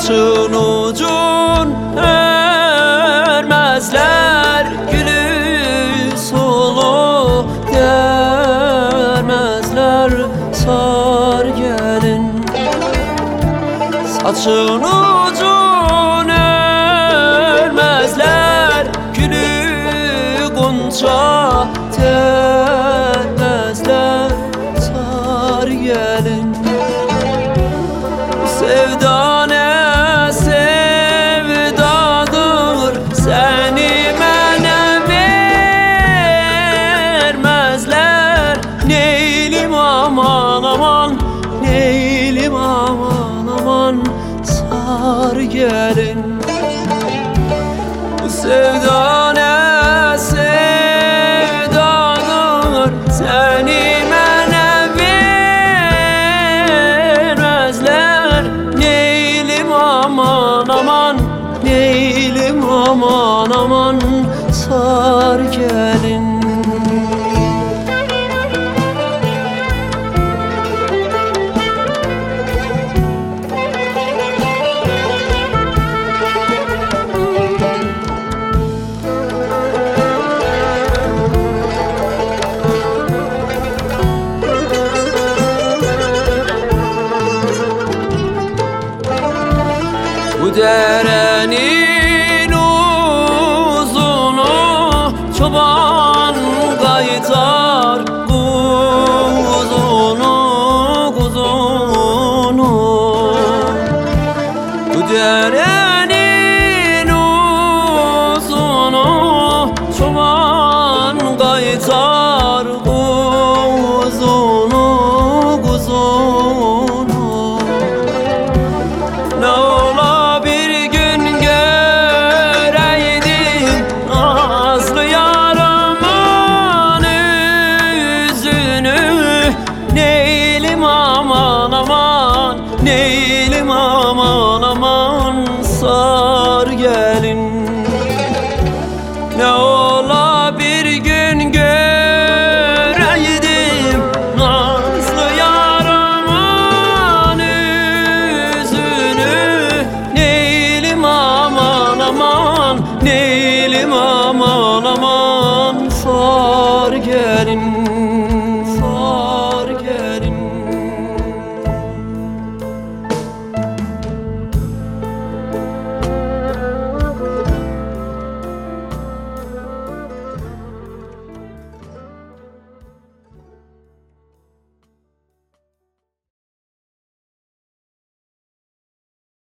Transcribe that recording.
Saçın ucun örmezler, gülü sulu dermezler. Sar gelin. Saçın ucun örmezler, gülü gonca dermezler. Sar gelin. Sevda ne sevdadır, seni mənə vermezler. Neylim aman aman, neylim aman aman. Sar gelin. Sevda ne sevdadır, seni mənə vermezler. Neylim aman aman, neylim aman aman. Sar gelin. Bu derenin uzunu çoban